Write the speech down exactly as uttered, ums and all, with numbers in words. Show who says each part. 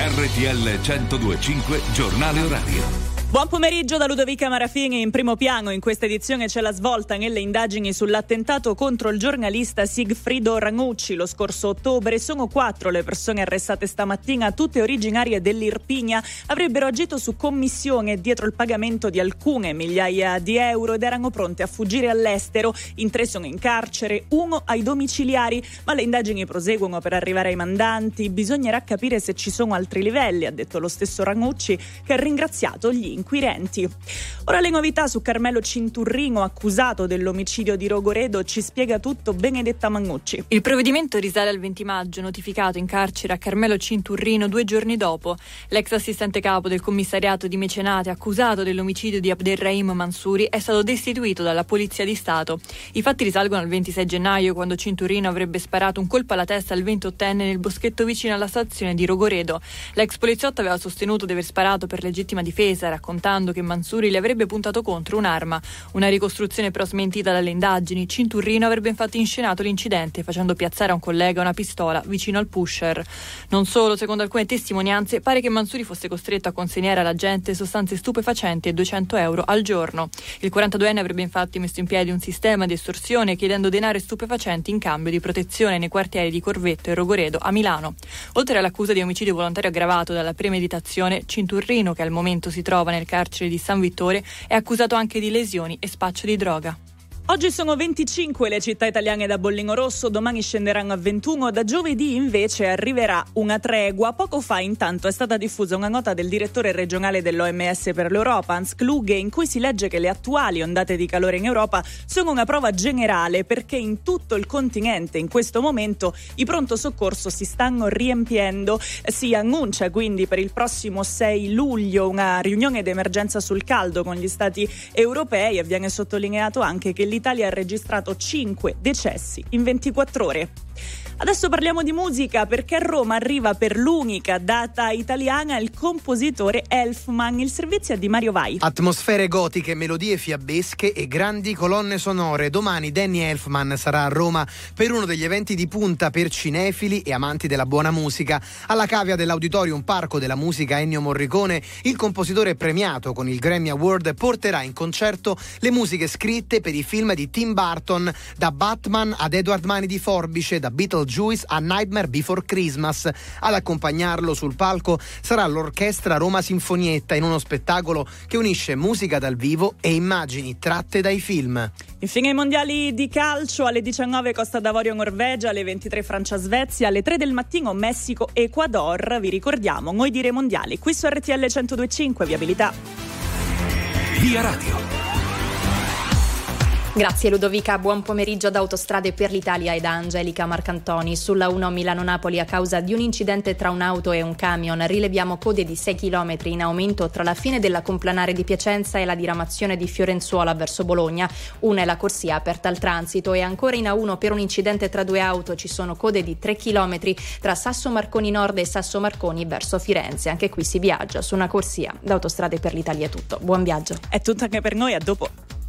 Speaker 1: R T L centodue e cinque Giornale Orario.
Speaker 2: Buon pomeriggio da Ludovica Marafini. In primo piano in questa edizione c'è la svolta nelle indagini sull'attentato contro il giornalista Sigfrido Ranucci lo scorso ottobre. Sono quattro le persone arrestate stamattina, tutte originarie dell'Irpinia. Avrebbero agito su commissione dietro il pagamento di alcune migliaia di euro ed erano pronte a fuggire all'estero. In tre sono in carcere, uno ai domiciliari, ma le indagini proseguono per arrivare ai mandanti. Bisognerà capire se ci sono altri livelli, ha detto lo stesso Ranucci, che ha ringraziato gli inquirenti. Ora le novità su Carmelo Cinturrino, accusato dell'omicidio di Rogoredo. Ci spiega tutto Benedetta Mannucci.
Speaker 3: Il provvedimento risale al venti maggio, notificato in carcere a Carmelo Cinturrino due giorni dopo. L'ex assistente capo del commissariato di Mecenate, accusato dell'omicidio di Abderrahim Mansouri, è stato destituito dalla Polizia di Stato. I fatti risalgono al ventisei gennaio, quando Cinturrino avrebbe sparato un colpo alla testa al ventottenne nel boschetto vicino alla stazione di Rogoredo. L'ex poliziotto aveva sostenuto di aver sparato per legittima difesa, raccontando che Mansouri le avrebbe puntato contro un'arma. Una ricostruzione però smentita dalle indagini. Cinturrino avrebbe infatti inscenato l'incidente facendo piazzare a un collega una pistola vicino al pusher. Non solo, secondo alcune testimonianze pare che Mansouri fosse costretto a consegnare alla gente sostanze stupefacenti e duecento euro al giorno. Il quarantaduenne avrebbe infatti messo in piedi un sistema di estorsione chiedendo denaro e stupefacenti in cambio di protezione nei quartieri di Corvetto e Rogoredo a Milano. Oltre all'accusa di omicidio volontario aggravato dalla premeditazione, Cinturrino, che al momento si trova nel carcere di San Vittore, è accusato anche di lesioni e spaccio di droga.
Speaker 2: Oggi sono venticinque le città italiane da bollino rosso, domani scenderanno a ventuno, da giovedì invece arriverà una tregua. Poco fa intanto è stata diffusa una nota del direttore regionale dell'O M S per l'Europa, Hans Kluge, in cui si legge che le attuali ondate di calore in Europa sono una prova generale perché in tutto il continente in questo momento i pronto soccorso si stanno riempiendo. Si annuncia quindi per il prossimo sei luglio una riunione d'emergenza sul caldo con gli stati europei e viene sottolineato anche che l'Italia ha registrato cinque decessi in ventiquattro ore. Adesso parliamo di musica perché a Roma arriva per l'unica data italiana il compositore Elfman. Il servizio è di Mario Vai.
Speaker 4: Atmosfere gotiche, melodie fiabesche e grandi colonne sonore. Domani Danny Elfman sarà a Roma per uno degli eventi di punta per cinefili e amanti della buona musica. Alla cavea dell'Auditorium Parco della Musica Ennio Morricone, il compositore premiato con il Grammy Award porterà in concerto le musiche scritte per i film di Tim Burton, da Batman ad Edward Mani di Forbice, da Beetlejuice a Nightmare Before Christmas. Ad accompagnarlo sul palco sarà l'Orchestra Roma Sinfonietta in uno spettacolo che unisce musica dal vivo e immagini tratte dai film.
Speaker 2: Infine i mondiali di calcio: alle diciannove Costa d'Avorio Norvegia, alle ventitré Francia Svezia, alle tre del mattino Messico Ecuador. Vi ricordiamo, noi dire mondiali qui su R T L centodue e cinque. Viabilità.
Speaker 1: Via Radio.
Speaker 5: Grazie Ludovica, buon pomeriggio da Autostrade per l'Italia e da Angelica Marcantoni. Sulla uno Milano-Napoli, a causa di un incidente tra un'auto e un camion, rileviamo code di sei chilometri in aumento tra la fine della complanare di Piacenza e la diramazione di Fiorenzuola verso Bologna. Una è la corsia aperta al transito e ancora in A uno per un incidente tra due auto ci sono code di tre chilometri tra Sasso Marconi Nord e Sasso Marconi verso Firenze. Anche qui si viaggia su una corsia. Da Autostrade per l'Italia è tutto. Buon viaggio.
Speaker 2: È tutto anche per noi, a dopo.